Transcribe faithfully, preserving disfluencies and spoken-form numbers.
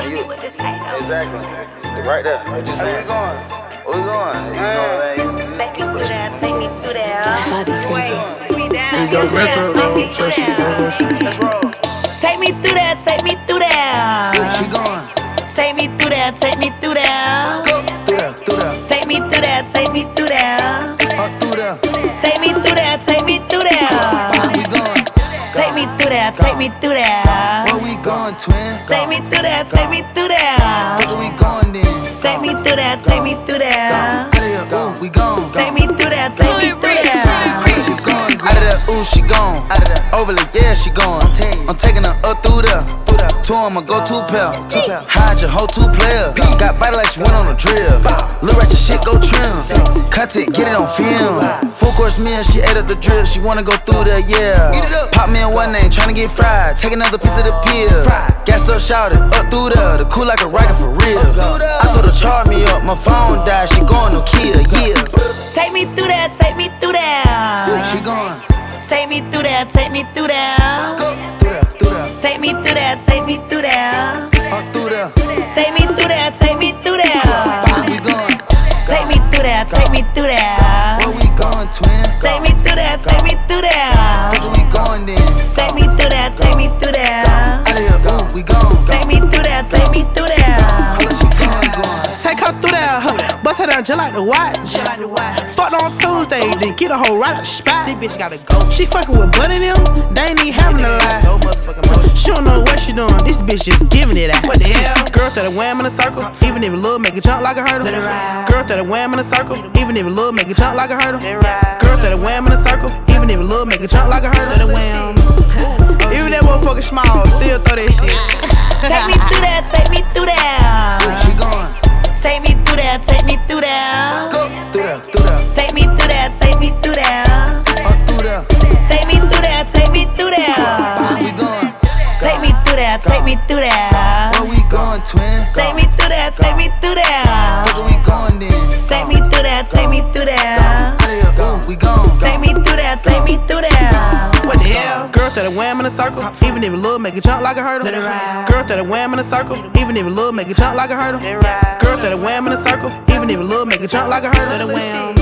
man. You exactly. Right there. Where you saying? Where we going? Where we going? You know, man. Take me through that. Take me through that. Wait, take me down. Here you go, retro, roll, trust you, roll, Let's roll. Take me through that. Take me through that. Where she going? Take me through that. Take me through that. Go through there, through there. Take me through that. Take me through that. Up through there. Take me through that. Take me through that. Where we going? Take me through that. Take me through that. Where we going, twin? Take me through that. Take me through that. Where we going then? Take me through that. Take me through that. Out of here, ooh, we gone. Take me through that. Take me through that. She gone, out of there, ooh, she gone. Out of there, overly, yeah, she gone. I'm taking her up through there. Two on my go-to pair. Hide your whole two player. Got body like she went on a drill. Little ratchet shit, go trim. Cut it, get it on film. Full course meal, she ate up the drip. She wanna go through there, yeah. Pop me in one name, tryna get fried. Take another piece of the pill. Gas up, shout it, up through there. The cool like a rocket for real. I told her charge me up, my phone died. She going no kill, yeah. Take me through that. Take me through that. She going. Take me through that. Take me through that. Go through there, through there. Take me through that. Take me through that. Up through there. Take me through that. Take me through that. Where we going? Take me through that. Take me through that. Where we going, twin? Take me through that. Take me through that. Where we going then? Take me through that. Take me through that. Out of here, ooh, we gone. Take me through that. Take me through that. How she going, going? Take her through that, huh? Bust her down just like the watch. Fucked on Tuesday, then get a hoe right out the spot. This bitch gotta go. She fucking with Bud and them, they ain't even having a lie. She don't know what she doing, this bitch just giving it out. What the hell? Girl that a wham in a circle, even if a little make it jump like a hurdle. Girl that a wham in a circle, even if a little make it jump like a hurdle. Girl that a wham in a circle, even if a little make it jump like a hurdle. Even that motherfucker small, still throw that shit. Take me through that. Take me through that. She going. Take me through that. Take me through that. Go through there, through there. Take me through that. Take me through that. Up through there. Take me through that. Take me through Where that. we going? Take me through that. Take me through that. Where we going, twin? Take me through that. Take me through that. Where we going then? Take me through that. Take me through that. Out of here, ooh, we gone. Take me through that. Take me through that. What the hell? Girl that a wham in a circle, even if a little make it jump like a hurdle. Girl that a wham in a circle, even if a little make it jump like a hurdle. Girl that a wham in a circle, even if a little make it jump like a hurdle.